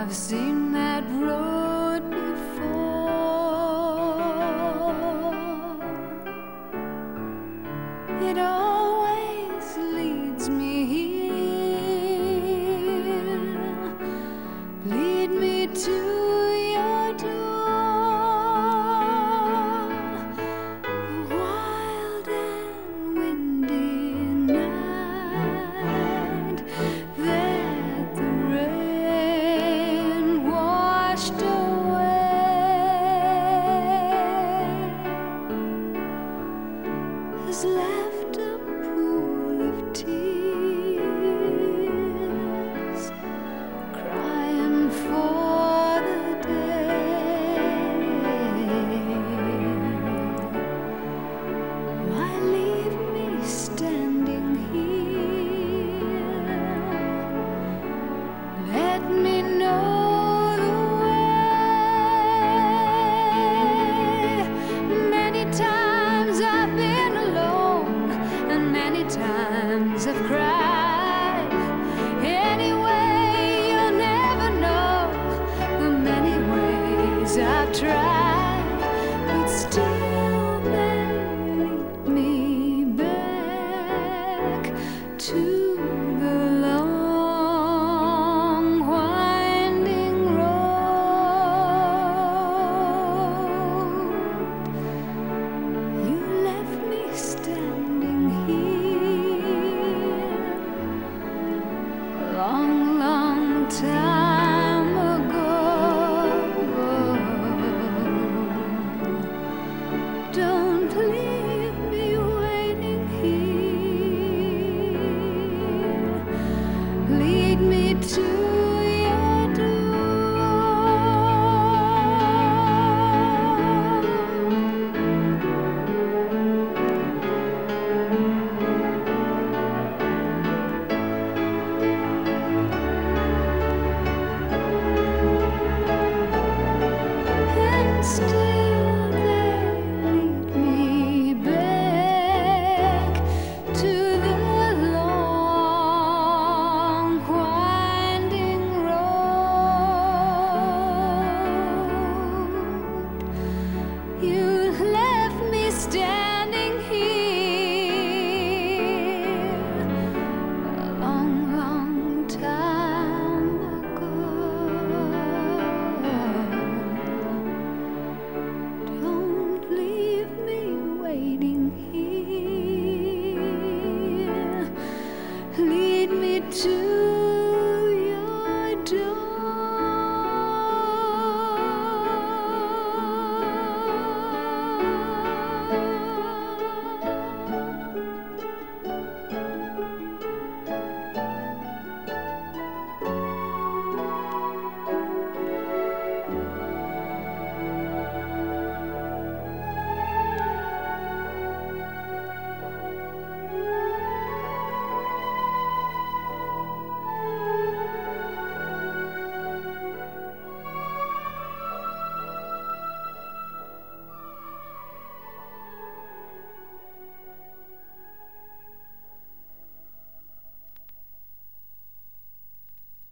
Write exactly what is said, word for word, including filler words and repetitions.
I've seen that road before. It always leads me here. Lead me to your door. The wild and windy night that the rain washed away has left a pool of tears, crying for the day. Why leave me standing here? Let me know the way. Many times I've been alone, and many times I've cried. Anyway, you'll never know the many ways I've tried, but still